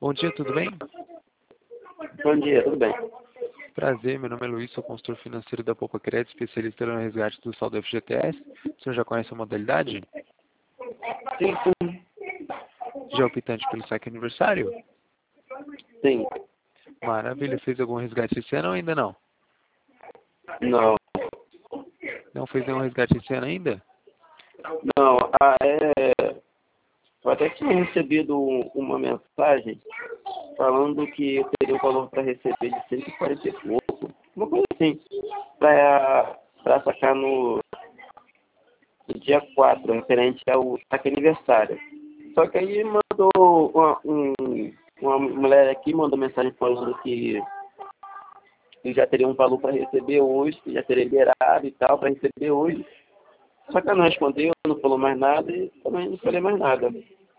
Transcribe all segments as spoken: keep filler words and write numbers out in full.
Bom dia, tudo bem? Bom dia, tudo bem? Prazer, meu nome é Luiz, sou consultor financeiro da Poupa Crédito, especialista no resgate do saldo F G T S. O senhor já conhece a modalidade? Sim, sim. Já é optante pelo saque aniversário? Sim. Maravilha, fez algum resgate esse ano ou ainda não? Não, Não fez nenhum resgate esse ano ainda? não. Ah, é... Eu até tinha recebido um- uma mensagem falando que eu teria um valor para receber de cento e quarenta e pouco. Uma coisa assim. Para para sacar no, no dia quatro, referente ao saque aniversário. Só que aí mandou uma, um, uma mulher aqui, mandou mensagem falando que eu já teria um valor para receber hoje, que já teria liberado e tal, para receber hoje. Só que ela não respondeu, não falou mais nada e também não falei mais nada.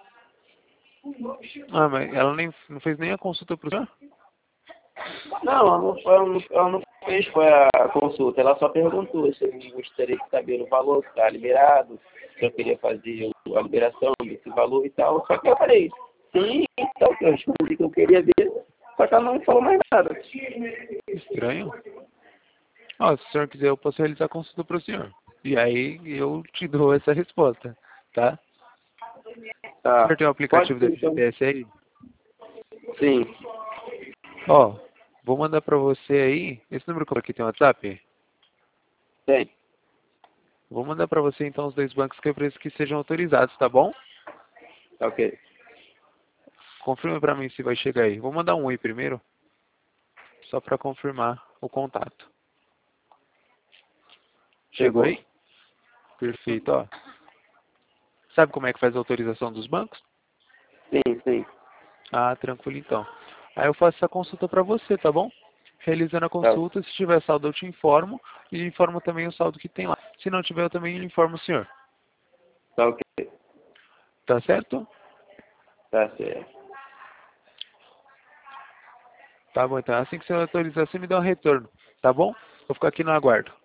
Ah, mas ela nem, não fez nem a consulta pro senhor? Não, ela não, ela não, ela não fez foi a consulta, ela só perguntou se eu gostaria de saber o valor que está liberado, se eu queria fazer a liberação desse valor e tal. Só que eu falei, sim, então, que eu respondi que eu queria ver, só que ela não falou mais nada. Estranho. Ó, se o senhor quiser, eu posso realizar a consulta pro senhor. E aí eu te dou essa resposta, tá? O Tá. senhor tem o Pode aplicativo da ser, então. F G T S aí? Sim, Ó, vou mandar pra você aí. Esse número que aqui tem WhatsApp? tem. Vou mandar pra você então os dois bancos que eu preciso que sejam autorizados, tá bom? Tá ok. Confirma pra mim se vai chegar aí. Vou mandar um oi primeiro, só pra confirmar o contato. Chegou Chegou. aí? Perfeito, ó. Sabe como é que faz a autorização dos bancos? Sim, sim. Ah, tranquilo então. Aí eu faço essa consulta pra você, tá bom? Realizando a Tá, consulta, se tiver saldo eu te informo e informo também o saldo que tem lá. Se não tiver, eu também informo o senhor. tá ok. Tá certo? Tá certo. Tá bom, então assim que você autorizar, você me dá um retorno, tá bom? Vou ficar aqui no aguardo.